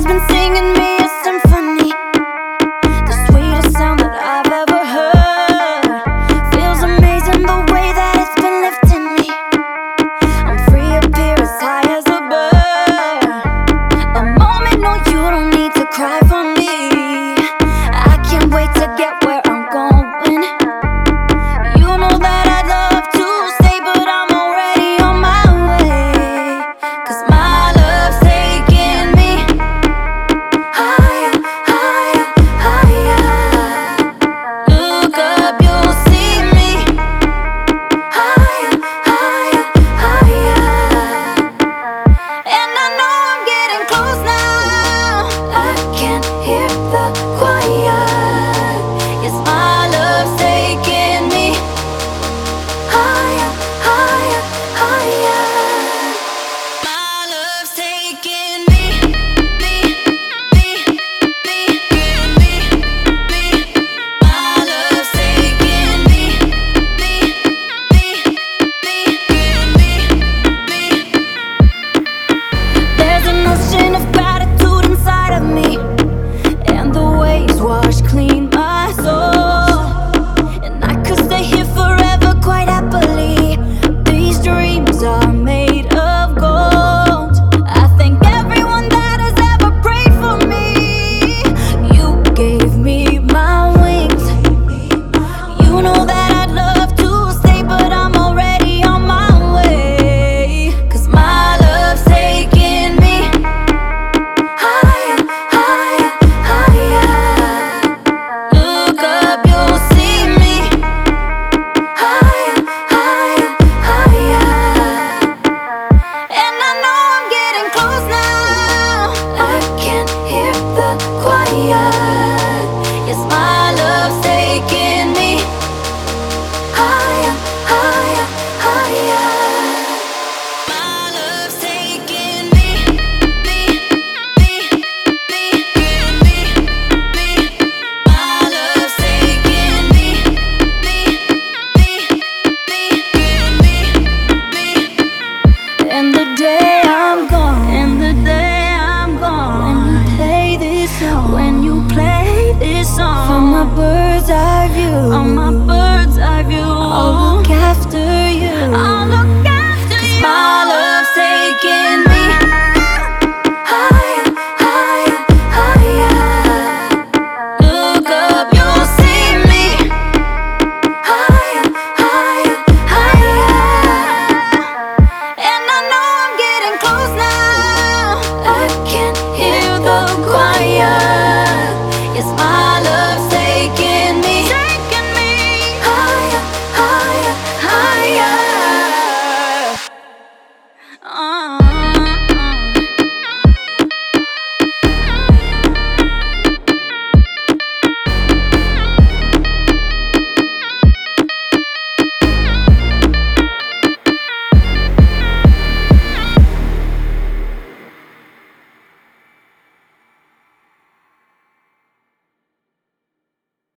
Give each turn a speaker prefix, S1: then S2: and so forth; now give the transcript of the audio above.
S1: has been singing me a symphony, the sweetest sound that I've ever heard. Feels amazing the way that it's been lifting me. I'm free up here as high as a bird. A moment, no, you don't need to cry for me. I can't wait to get where I'm going. You know that I'd love to stay, but I'm already on my way. 'Cause my love's taking me higher, higher, higher. Look up, you'll see me higher, higher, higher. And I know I'm getting close now. I can hear the choir. Yes, my love's taking me higher, higher, higher. My love's taking me, me, me, me, me, me. My love's taking me, me, me, me, me, me. There's an ocean of gratitude inside of me, and the waves wash clean my soul. And I could stay here forever quite happily. These dreams are made of gold. I thank everyone that has ever prayed for me. You gave me my wings. You know that I'd love to stay, but I'm already on my way. 'Cause my love's taking me higher, higher, higher. Look up, you'll see me higher, higher, higher. And I know I'm getting close now. I can hear the choir. Yes, my love's taking me higher, higher, higher. My love's taking me, me, me, me, me, me. My love's taking me, me, me, me, me, me. And the day I'm gone, when you play this song, from my bird's eye view, on my